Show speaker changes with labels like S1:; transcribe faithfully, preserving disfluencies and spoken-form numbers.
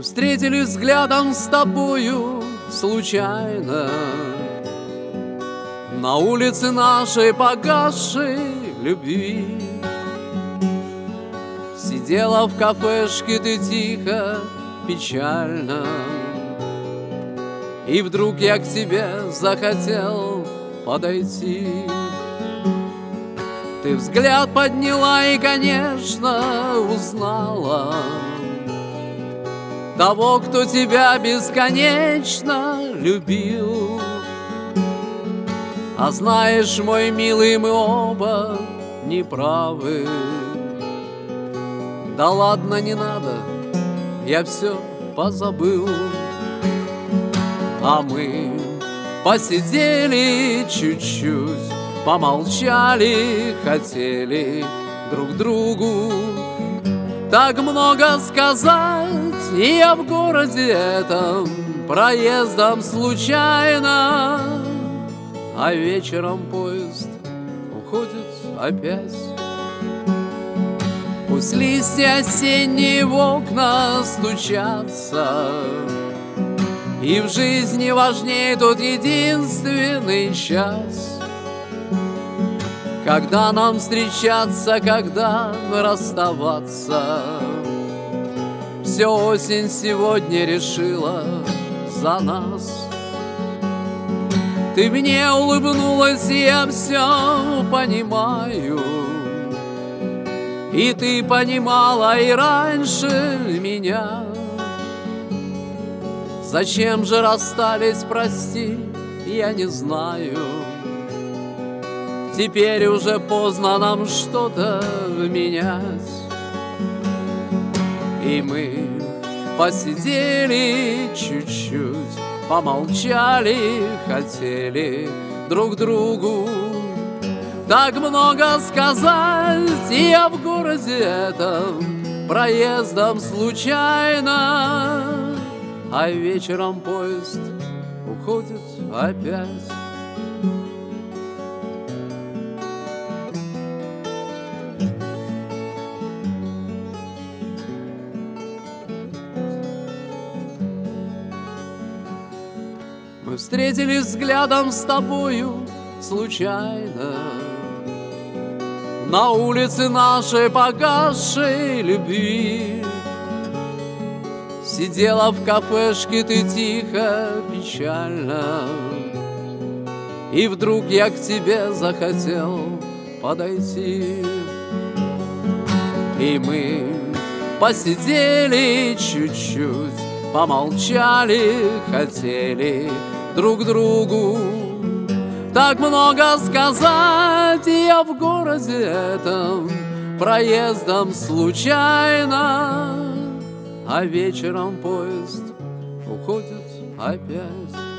S1: Мы встретились взглядом с тобою случайно на улице нашей погасшей любви. Сидела в кафешке ты тихо, печально, и вдруг я к тебе захотел подойти. Ты взгляд подняла и, конечно, узнала того, кто тебя бесконечно любил. А знаешь, мой милый, мы оба неправы. Да ладно, не надо, я все позабыл. А мы посидели чуть-чуть, помолчали, хотели друг другу так много сказать. И я в городе этом проездом случайно, а вечером поезд уходит опять. Пусть листья осенние в окна стучатся, и в жизни важнее тот единственный час, когда нам встречаться, когда расставаться. Все осень сегодня решила за нас. Ты мне улыбнулась, и я все понимаю, и ты понимала и раньше меня. Зачем же расстались, прости, я не знаю. Теперь уже поздно нам что-то менять. И мы посидели чуть-чуть, помолчали, хотели друг другу так много сказать. И я в городе этом проездом случайно, а вечером поезд уходит опять. Мы встретились взглядом с тобою случайно на улице нашей погасшей любви. Сидела в кафешке ты тихо, печально, и вдруг я к тебе захотел подойти. И мы посидели чуть-чуть, помолчали, хотели друг другу так много сказать. И я в городе этом проездом случайно, а вечером поезд уходит опять.